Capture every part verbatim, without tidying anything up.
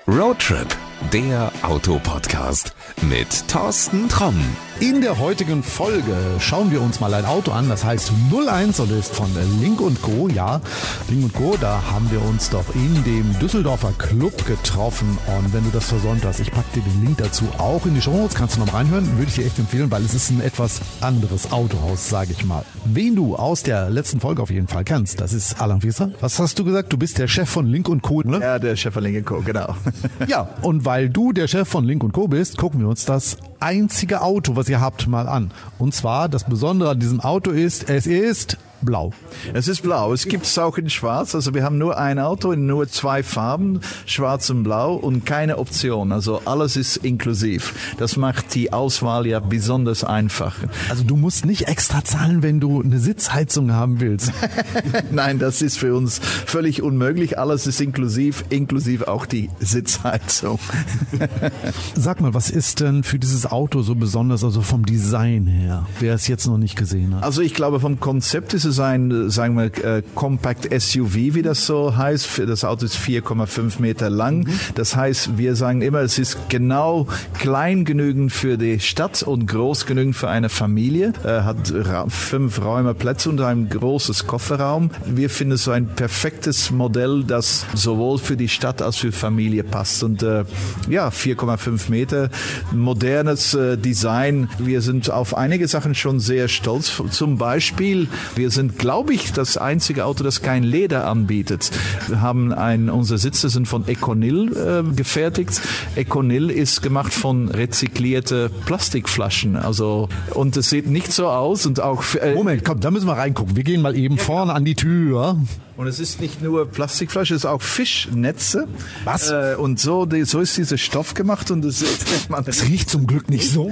Roadtrip, der Autopodcast mit Thorsten Tromm. In der heutigen Folge schauen wir uns mal ein Auto an, das heißt null eins und ist von Lynk und Co. Ja, Lynk und Co., da haben wir uns doch in dem Düsseldorfer Club getroffen. Und wenn du das versäumt hast, ich packe dir den Link dazu auch in die Shownotes, kannst du noch mal reinhören, würde ich dir echt empfehlen, weil es ist ein etwas anderes Autohaus, sage ich mal. Wen du aus der letzten Folge auf jeden Fall kennst, das ist Alain Wieser. Was hast du gesagt? Du bist der Chef von Lynk und Co., ne? Ja, der Chef von Lynk und Co., genau. Ja, und weil du der Chef von Lynk und Co. bist, gucken wir uns das einzige Auto, was ihr habt, mal an. Und zwar, das Besondere an diesem Auto ist, es ist blau. Es ist blau. Es gibt es auch in schwarz. Also wir haben nur ein Auto in nur zwei Farben, schwarz und blau, und keine Option. Also alles ist inklusiv. Das macht die Auswahl ja besonders einfach. Also du musst nicht extra zahlen, wenn du eine Sitzheizung haben willst. Nein, das ist für uns völlig unmöglich. Alles ist inklusiv, inklusive auch die Sitzheizung. Sag mal, was ist denn für dieses Auto so besonders, also vom Design her, wer es jetzt noch nicht gesehen hat? Also ich glaube, vom Konzept ist es ein, sagen wir, äh, Compact S U V, wie das so heißt. Das Auto ist vier Komma fünf Meter lang. Das heißt, wir sagen immer, es ist genau klein genügend für die Stadt und groß genügend für eine Familie. Äh, hat ra- fünf Räume Plätze und ein großes Kofferraum. Wir finden es so ein perfektes Modell, das sowohl für die Stadt als für Familie passt. Und äh, ja, vier Komma fünf Meter, modernes äh, Design. Wir sind auf einige Sachen schon sehr stolz. Zum Beispiel, wir sind glaube ich, das einzige Auto, das kein Leder anbietet. Wir haben ein, unsere Sitze sind von Econil äh, gefertigt. Econil ist gemacht von rezyklierten Plastikflaschen. Also, und es sieht nicht so aus und auch... Äh, Moment, komm, da müssen wir reingucken. Wir gehen mal eben vorne an die Tür. Und es ist nicht nur Plastikflasche, es ist auch Fischnetze. Was? Äh, und so, die, so ist dieser Stoff gemacht. Und es, man, es riecht zum Glück nicht so.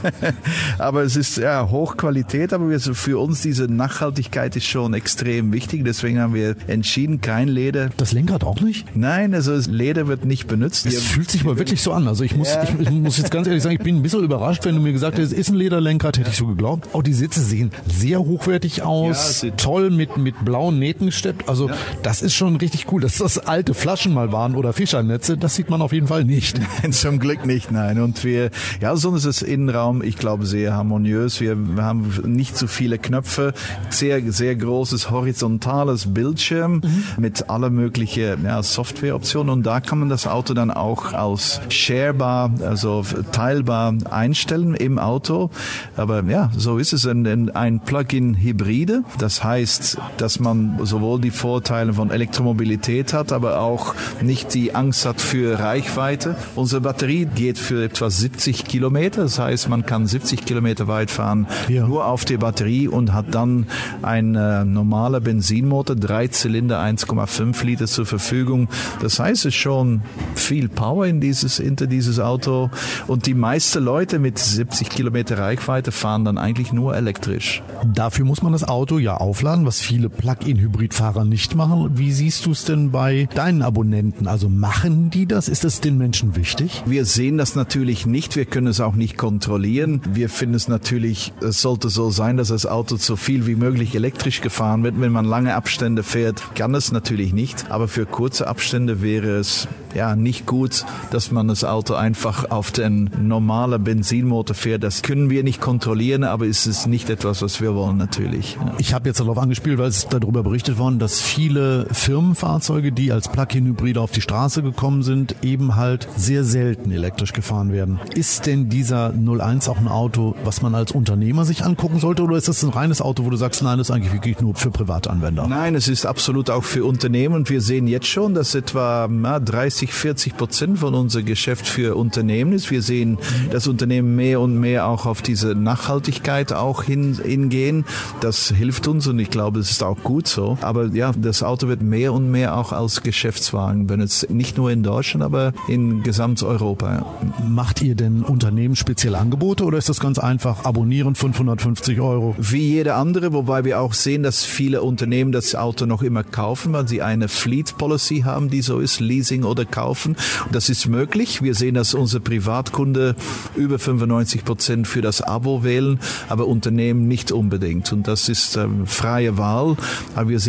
Aber es ist ja Hochqualität, aber wir, für uns diese Nachhaltigkeit ist schon extrem wichtig. Deswegen haben wir entschieden, kein Leder. Das Lenkrad auch nicht? Nein, also Leder wird nicht benutzt. Es fühlt sich mal wirklich so an. Also ich muss, ja. ich, ich muss jetzt ganz ehrlich sagen, ich bin ein bisschen überrascht, wenn du mir gesagt hättest, es ist ein Lederlenkrad, hätte ich so geglaubt. Auch die Sitze sehen sehr hochwertig aus, ja, toll mit, mit blauen Nähten gesteppt. Also ja. Das ist schon richtig cool. Dass das alte Flaschen mal waren oder Fischernetze, das sieht man auf jeden Fall nicht. Nein, zum Glück nicht, nein. Und wir, ja, sonst ist das Innenraum, ich glaube, sehr harmoniös. Wir, wir haben nicht so viele Knöpfe, sehr, sehr großes horizontales Bildschirm mhm. mit aller möglichen ja, Softwareoptionen. Und da kann man das Auto dann auch als sharebar, also teilbar einstellen im Auto. Aber ja, so ist es ein, ein Plug-in-Hybride. Das heißt, dass man sowohl die Vorteile von Elektromobilität hat, aber auch nicht die Angst hat für Reichweite. Unsere Batterie geht für etwa siebzig Kilometer. Das heißt, man kann siebzig Kilometer weit fahren, ja. nur auf der Batterie, und hat dann ein äh, normaler Benzinmotor, drei Zylinder, eins Komma fünf Liter zur Verfügung. Das heißt, es ist schon viel Power in dieses, hinter dieses Auto. Und die meisten Leute mit siebzig Kilometer Reichweite fahren dann eigentlich nur elektrisch. Dafür muss man das Auto ja aufladen, was viele Plug-in-Hybrid-Fahrer nicht machen. Wie siehst du es denn bei deinen Abonnenten? Also machen die das? Ist das den Menschen wichtig? Wir sehen das natürlich nicht. Wir können es auch nicht kontrollieren. Wir finden es natürlich, es sollte so sein, dass das Auto so viel wie möglich elektrisch gefahren wird. Wenn man lange Abstände fährt, kann es natürlich nicht. Aber für kurze Abstände wäre es ja nicht gut, dass man das Auto einfach auf den normalen Benzinmotor fährt. Das können wir nicht kontrollieren, aber es ist nicht etwas, was wir wollen natürlich. Ja. Ich habe jetzt darauf angespielt, weil es darüber berichtet worden, dass viele Firmenfahrzeuge, die als Plug-in-Hybride auf die Straße gekommen sind, eben halt sehr selten elektrisch gefahren werden. Ist denn dieser null eins auch ein Auto, was man als Unternehmer sich angucken sollte, oder ist das ein reines Auto, wo du sagst, nein, das ist eigentlich wirklich nur für Privatanwender? Nein, es ist absolut auch für Unternehmen, und wir sehen jetzt schon, dass etwa na, dreißig, vierzig Prozent von unserem Geschäft für Unternehmen ist. Wir sehen, dass Unternehmen mehr und mehr auch auf diese Nachhaltigkeit auch hin, hingehen. Das hilft uns, und ich glaube, es ist auch gut so. Aber ja, das Auto wird mehr und mehr auch als Geschäftswagen benutzt. Nicht nur in Deutschland, aber in Gesamteuropa. Ja. Macht ihr denn Unternehmen spezielle Angebote, oder ist das ganz einfach, abonnieren, fünfhundertfünfzig Euro? Wie jede andere, wobei wir auch sehen, dass viele Unternehmen das Auto noch immer kaufen, weil sie eine Fleet Policy haben, die so ist, Leasing oder Kaufen. Und das ist möglich. Wir sehen, dass unsere Privatkunde über fünfundneunzig Prozent für das Abo wählen, aber Unternehmen nicht unbedingt. Und das ist ähm, freie Wahl. Aber wir sehen mehr und mehr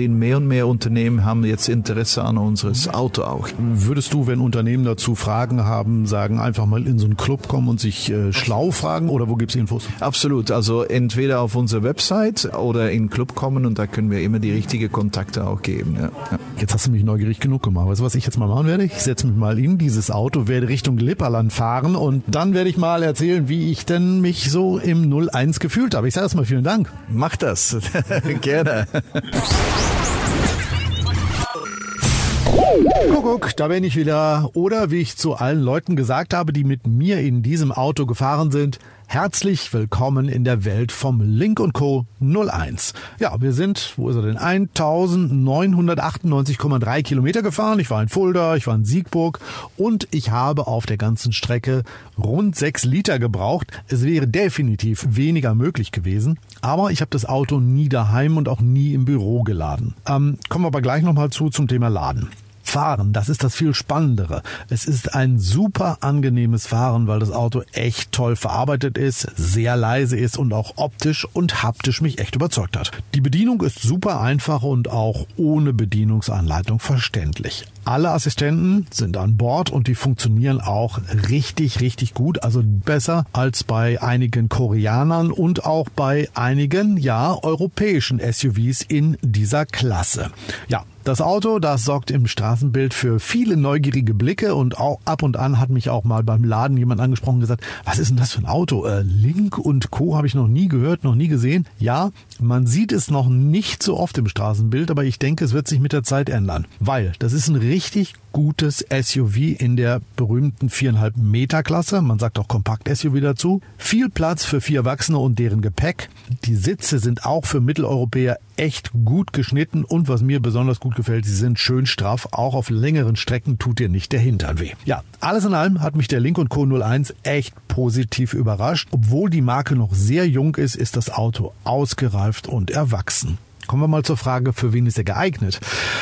mehr Unternehmen haben jetzt Interesse an unseres Auto auch. Würdest du, wenn Unternehmen dazu Fragen haben, sagen, einfach mal in so einen Club kommen und sich äh, schlau fragen oder wo gibt's Infos? Absolut, also entweder auf unserer Website oder in den Club kommen und da können wir immer die richtigen Kontakte auch geben. Ja. Ja. Jetzt hast du mich neugierig genug gemacht. Weißt du, was ich jetzt mal machen werde? Ich setze mich mal in dieses Auto, werde Richtung Lipperland fahren und dann werde ich mal erzählen, wie ich denn mich so im null eins gefühlt habe. Ich sage erstmal vielen Dank. Mach das. Gerne. Kuckuck, da bin ich wieder. Oder wie ich zu allen Leuten gesagt habe, die mit mir in diesem Auto gefahren sind, herzlich willkommen in der Welt vom Link und Co. null eins. Ja, wir sind, wo ist er denn, eintausendneunhundertachtundneunzig Komma drei Kilometer gefahren. Ich war in Fulda, ich war in Siegburg und ich habe auf der ganzen Strecke rund sechs Liter gebraucht. Es wäre definitiv weniger möglich gewesen, aber ich habe das Auto nie daheim und auch nie im Büro geladen. Ähm, kommen wir aber gleich nochmal zu zum Thema Laden. Fahren, das ist das viel Spannendere. Es ist ein super angenehmes Fahren, weil das Auto echt toll verarbeitet ist, sehr leise ist und auch optisch und haptisch mich echt überzeugt hat. Die Bedienung ist super einfach und auch ohne Bedienungsanleitung verständlich. Alle Assistenten sind an Bord und die funktionieren auch richtig, richtig gut. Also besser als bei einigen Koreanern und auch bei einigen, ja, europäischen S U Vs in dieser Klasse. Ja, das Auto, das sorgt im Straßenbild für viele neugierige Blicke und auch ab und an hat mich auch mal beim Laden jemand angesprochen und gesagt, was ist denn das für ein Auto? Äh, Link und Co. habe ich noch nie gehört, noch nie gesehen. Ja, man sieht es noch nicht so oft im Straßenbild, aber ich denke, es wird sich mit der Zeit ändern, weil das ist ein richtig gutes S U V in der berühmten viereinhalb Meter Klasse. Man sagt auch Kompakt-S U V dazu. Viel Platz für vier Erwachsene und deren Gepäck. Die Sitze sind auch für Mitteleuropäer echt gut geschnitten und was mir besonders gut gefällt, sie sind schön straff. Auch auf längeren Strecken tut dir nicht der Hintern weh. Ja, alles in allem hat mich der Link und Co. null eins echt positiv überrascht. Obwohl die Marke noch sehr jung ist, ist das Auto ausgereift und erwachsen. Kommen wir mal zur Frage, für wen ist er geeignet?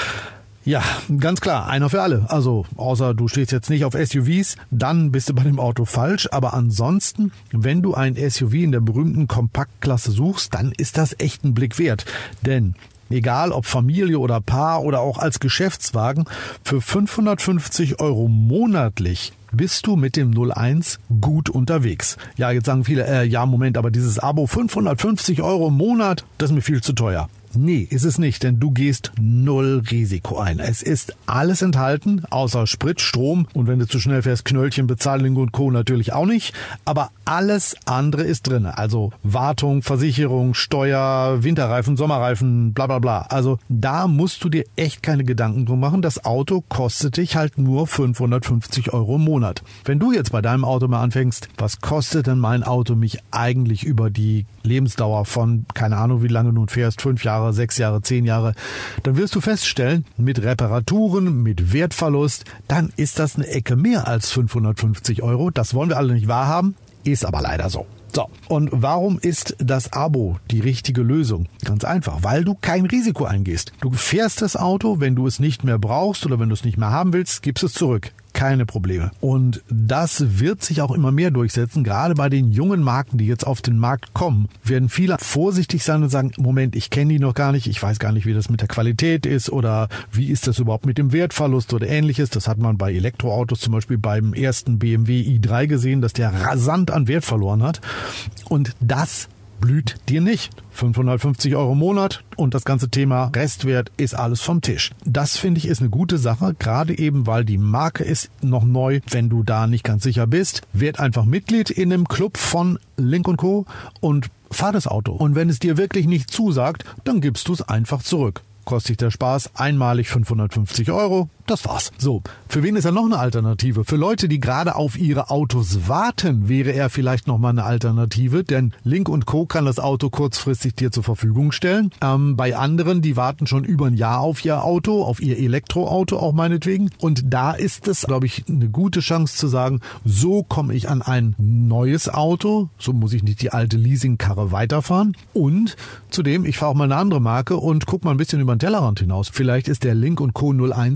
Ja, ganz klar, einer für alle. Also, außer du stehst jetzt nicht auf S U Vs, dann bist du bei dem Auto falsch. Aber ansonsten, wenn du ein S U V in der berühmten Kompaktklasse suchst, dann ist das echt ein Blick wert. Denn egal ob Familie oder Paar oder auch als Geschäftswagen, für fünfhundertfünfzig Euro monatlich bist du mit dem null eins gut unterwegs. Ja, jetzt sagen viele, äh, ja, Moment, aber dieses Abo fünfhundertfünfzig Euro im Monat, das ist mir viel zu teuer. Nee, ist es nicht, denn du gehst null Risiko ein. Es ist alles enthalten, außer Sprit, Strom und wenn du zu schnell fährst, Knöllchen, Bezahlung und Co. natürlich auch nicht. Aber alles andere ist drin. Also Wartung, Versicherung, Steuer, Winterreifen, Sommerreifen, bla bla bla. Also da musst du dir echt keine Gedanken drum machen. Das Auto kostet dich halt nur fünfhundertfünfzig Euro im Monat. Wenn du jetzt bei deinem Auto mal anfängst, was kostet denn mein Auto mich eigentlich über die Lebensdauer von, keine Ahnung wie lange du fährst, fünf Jahre, sechs Jahre, zehn Jahre, dann wirst du feststellen, mit Reparaturen, mit Wertverlust, dann ist das eine Ecke mehr als fünfhundertfünfzig Euro. Das wollen wir alle nicht wahrhaben, ist aber leider so. So, und warum ist das Abo die richtige Lösung? Ganz einfach, weil du kein Risiko eingehst. Du fährst das Auto, wenn du es nicht mehr brauchst oder wenn du es nicht mehr haben willst, gibst es zurück. Keine Probleme. Und das wird sich auch immer mehr durchsetzen. Gerade bei den jungen Marken, die jetzt auf den Markt kommen, werden viele vorsichtig sein und sagen, Moment, ich kenne die noch gar nicht, ich weiß gar nicht, wie das mit der Qualität ist oder wie ist das überhaupt mit dem Wertverlust oder ähnliches. Das hat man bei Elektroautos zum Beispiel beim ersten B M W i drei gesehen, dass der rasant an Wert verloren hat. Und das blüht dir nicht. fünfhundertfünfzig Euro im Monat und das ganze Thema Restwert ist alles vom Tisch. Das finde ich ist eine gute Sache, gerade eben, weil die Marke ist noch neu. Wenn du da nicht ganz sicher bist, werd einfach Mitglied in einem Club von Link und Co. und fahr das Auto. Und wenn es dir wirklich nicht zusagt, dann gibst du es einfach zurück. Kostet dich der Spaß einmalig fünfhundertfünfzig Euro. Das war's. So, für wen ist er noch eine Alternative? Für Leute, die gerade auf ihre Autos warten, wäre er vielleicht noch mal eine Alternative, denn Link und Co. kann das Auto kurzfristig dir zur Verfügung stellen. Ähm, bei anderen, die warten schon über ein Jahr auf ihr Auto, auf ihr Elektroauto auch meinetwegen. Und da ist es, glaube ich, eine gute Chance zu sagen, so komme ich an ein neues Auto, so muss ich nicht die alte Leasingkarre weiterfahren. Und zudem, ich fahre auch mal eine andere Marke und guck mal ein bisschen über den Tellerrand hinaus. Vielleicht ist der Link und Co. null eins für dich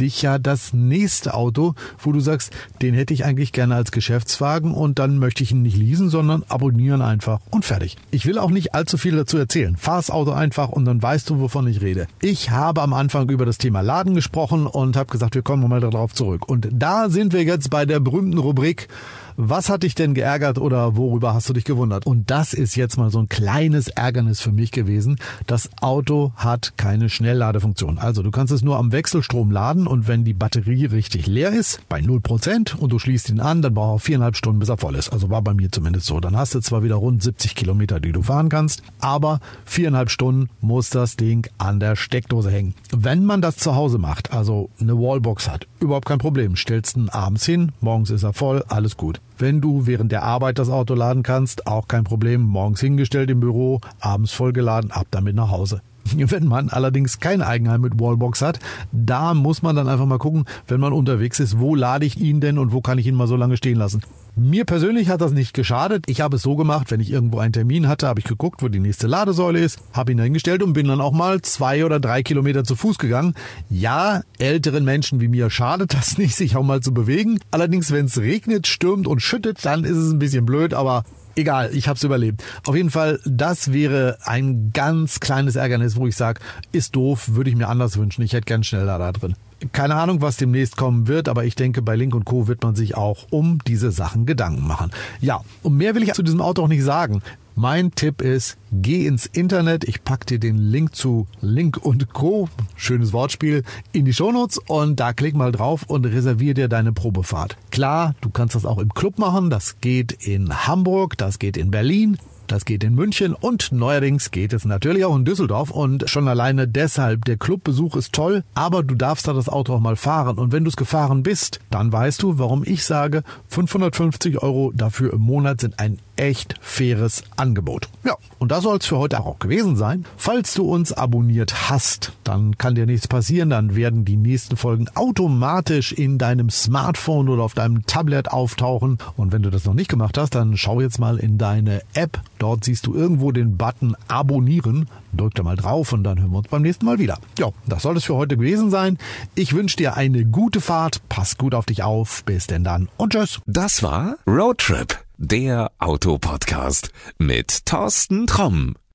dich ja das nächste Auto, wo du sagst, den hätte ich eigentlich gerne als Geschäftswagen und dann möchte ich ihn nicht leasen, sondern abonnieren einfach und fertig. Ich will auch nicht allzu viel dazu erzählen. Fahr das Auto einfach und dann weißt du, wovon ich rede. Ich habe am Anfang über das Thema Laden gesprochen und habe gesagt, wir kommen mal darauf zurück. Und da sind wir jetzt bei der berühmten Rubrik, was hat dich denn geärgert oder worüber hast du dich gewundert? Und das ist jetzt mal so ein kleines Ärgernis für mich gewesen. Das Auto hat keine Schnellladefunktion. Also du kannst es nur am Wechselstrom laden und wenn die Batterie richtig leer ist, bei null Prozent und du schließt ihn an, dann braucht er viereinhalb Stunden, bis er voll ist. Also war bei mir zumindest so. Dann hast du zwar wieder rund siebzig Kilometer, die du fahren kannst, aber viereinhalb Stunden muss das Ding an der Steckdose hängen. Wenn man das zu Hause macht, also eine Wallbox hat, überhaupt kein Problem. Stellst ihn abends hin, morgens ist er voll, alles gut. Wenn du während der Arbeit das Auto laden kannst, auch kein Problem. Morgens hingestellt im Büro, abends vollgeladen, ab damit nach Hause. Wenn man allerdings kein Eigenheim mit Wallbox hat, da muss man dann einfach mal gucken, wenn man unterwegs ist, wo lade ich ihn denn und wo kann ich ihn mal so lange stehen lassen. Mir persönlich hat das nicht geschadet. Ich habe es so gemacht, wenn ich irgendwo einen Termin hatte, habe ich geguckt, wo die nächste Ladesäule ist, habe ihn dahingestellt und bin dann auch mal zwei oder drei Kilometer zu Fuß gegangen. Ja, älteren Menschen wie mir schadet das nicht, sich auch mal zu bewegen. Allerdings, wenn es regnet, stürmt und schüttet, dann ist es ein bisschen blöd, aber egal, ich habe es überlebt. Auf jeden Fall, das wäre ein ganz kleines Ärgernis, wo ich sage, ist doof, würde ich mir anders wünschen. Ich hätte gern schneller da drin. Keine Ahnung, was demnächst kommen wird, aber ich denke, bei Link und Co. wird man sich auch um diese Sachen Gedanken machen. Ja, und mehr will ich zu diesem Auto auch nicht sagen. Mein Tipp ist, geh ins Internet, ich packe dir den Link zu Link und Co., schönes Wortspiel, in die Shownotes und da klick mal drauf und reservier dir deine Probefahrt. Klar, du kannst das auch im Club machen, das geht in Hamburg, das geht in Berlin. Das geht in München und neuerdings geht es natürlich auch in Düsseldorf und schon alleine deshalb, der Clubbesuch ist toll, aber du darfst da das Auto auch mal fahren und wenn du es gefahren bist, dann weißt du, warum ich sage, fünfhundertfünfzig Euro dafür im Monat sind ein echt faires Angebot. Ja, und das soll es für heute auch gewesen sein. Falls du uns abonniert hast, dann kann dir nichts passieren, dann werden die nächsten Folgen automatisch in deinem Smartphone oder auf deinem Tablet auftauchen und wenn du das noch nicht gemacht hast, dann schau jetzt mal in deine App. Dort siehst du irgendwo den Button Abonnieren. Drück da mal drauf und dann hören wir uns beim nächsten Mal wieder. Ja, das soll es für heute gewesen sein. Ich wünsche dir eine gute Fahrt. Pass gut auf dich auf. Bis denn dann und tschüss. Das war Roadtrip, der Autopodcast mit Thorsten Tromm.